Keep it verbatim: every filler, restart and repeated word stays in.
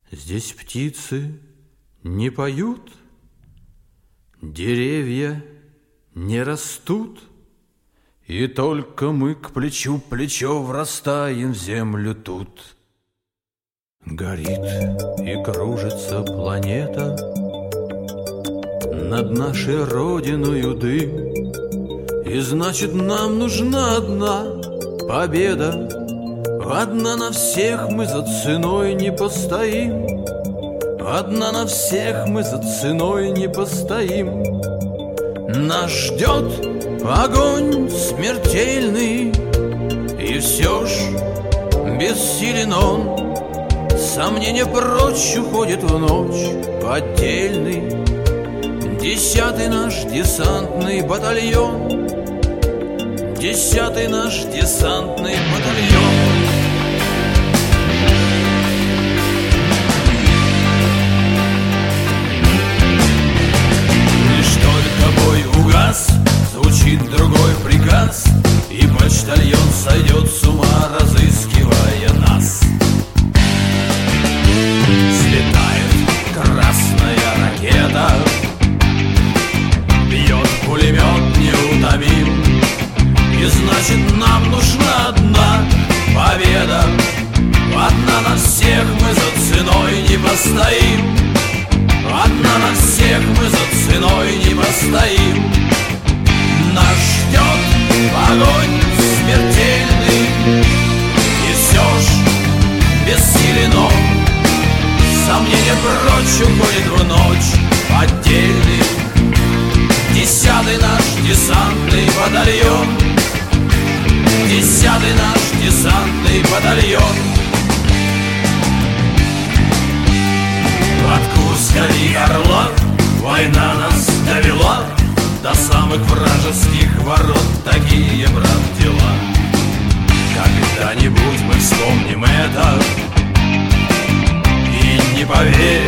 Здесь птицы не поют, деревья не растут, и только мы к плечу плечо врастаем в землю тут. Горит и кружится планета, над нашей родиною дым, и значит нам нужна одна победа. Одна на всех мы за ценой не постоим, одна на всех мы за ценой не постоим. Нас ждет огонь смертельный, и все ж бессилен он. Сомнение прочь уходит в ночь поддельный. Десятый наш десантный батальон, десятый наш десантный батальон. Лишь только бой угас, звучит другой приказ, и почтальон сойдет с ума, разыскивая нас. Слетает красная ракета, бьет пулемет неутомим, и значит нам нужна одна победа. Одна на всех мы за ценой не постоим, одна на всех мы за ценой не постоим. Нас ждет огонь смертельный, и все ж бессилен он. Сомнение прочь уходит в ночь отдельный. Десятый наш десантный батальон, десятый наш десантный батальон. От Курска и Орла война нас довела до самых вражеских ворот. Такие, брат, дела. Когда-нибудь мы вспомним это и не поверим